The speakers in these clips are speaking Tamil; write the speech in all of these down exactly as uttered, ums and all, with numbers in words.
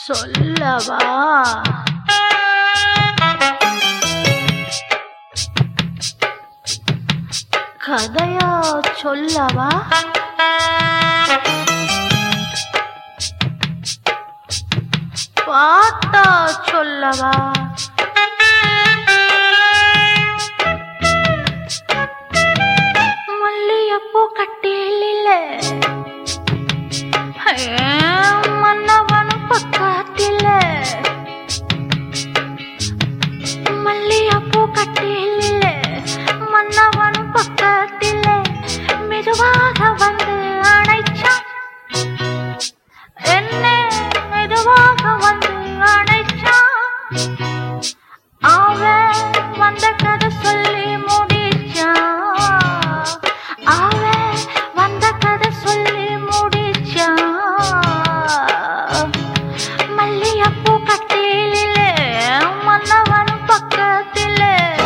சொல்லவா? கதையா சொல்லவா? பாட்டா சொல்லவா? மல்லியப்பூ கட்டிலில மன்னவனு பக்கத்தில, மல்லியப்பூ கட்டிலில மன்னவனு பக்கத்தில, மெதுவாக வந்து அணைச்சான் என்ன, மெதுவாக வந்து அணைச்சான். அவன் வந்த கதை சொல்லி முடிச்சான், அவன் வந்த கதை சொல்லி முடிச்சான். மல்லியப்பூ கட்டிலில மன்னவன் பக்கத்தில.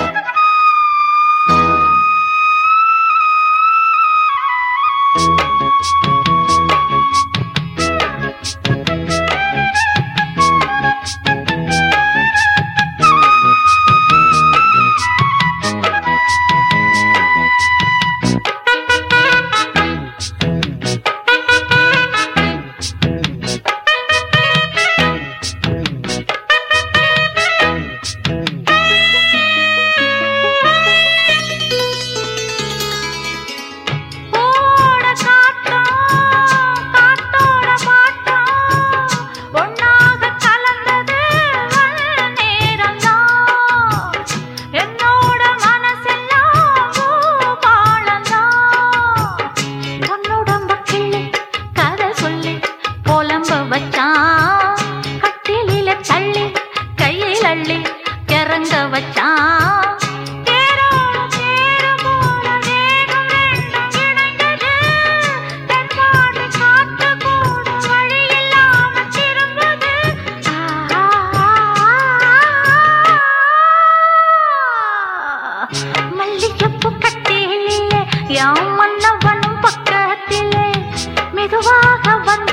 கட்டிலில தள்ளி கையில் அள்ளி கிறங்க வச்சான். மல்லிகைப்பூ கட்டிலே யாம் மன்னவனும் பக்கத்திலே மெதுவாக வந்து